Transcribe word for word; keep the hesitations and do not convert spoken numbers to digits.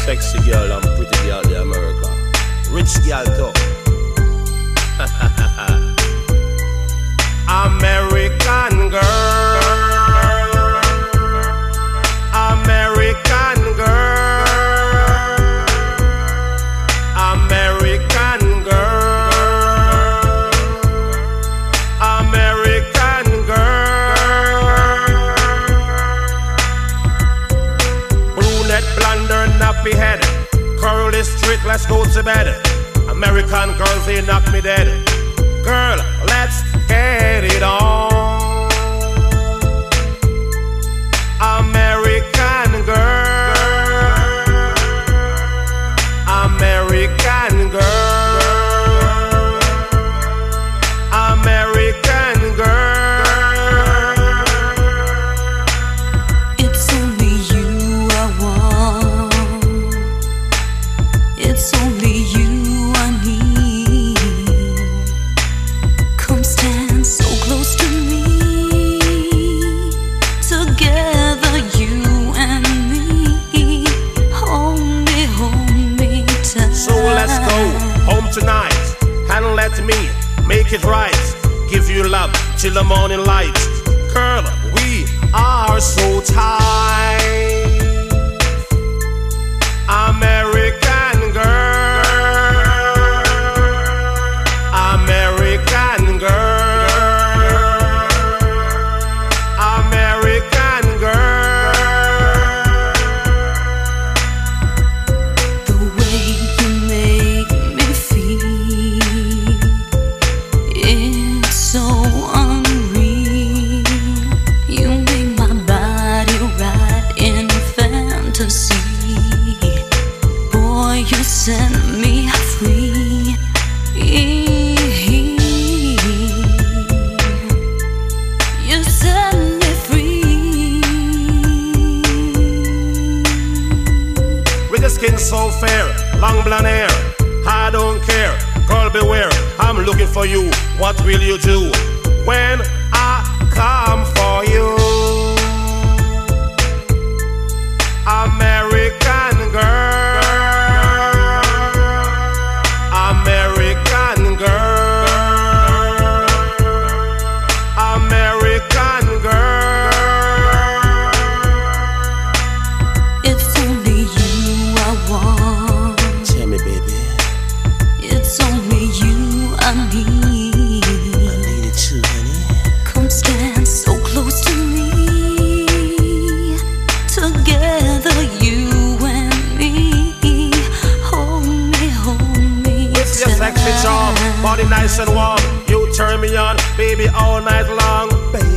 sexy girl and pretty girl in America. Rich girl too. American girl, American girl, American girl, American girl. Brunette, blonde, or nappy head, curly straight, let's go to bed. American girls, they knock me dead. Girl, let's get it on. American girl, American girl, American girl. It's only you I want. It's only you I need. Come stand so close to me. Together you and me. Hold me, hold me tight. So let's go home tonight and let me make it right. Give you love till the morning light. Girl, we are so tight. American girl, American girl, American girl. The way you make me feel, it's so unreal. You make my body right in fantasy. Boy, you set me free. You set me free. With the skin so fair, long blonde hair, I don't care. Girl, beware, I'm looking for you. What will you do when I come for you? American girl, American girl, American girl. It's only you I want. Tell me, baby, It's only you I need. I need it too, honey. Come stand so close to me. Together you and me. Hold me, hold me With your sexy charm, body nice and warm, you turn me on, baby, all night long. Baby,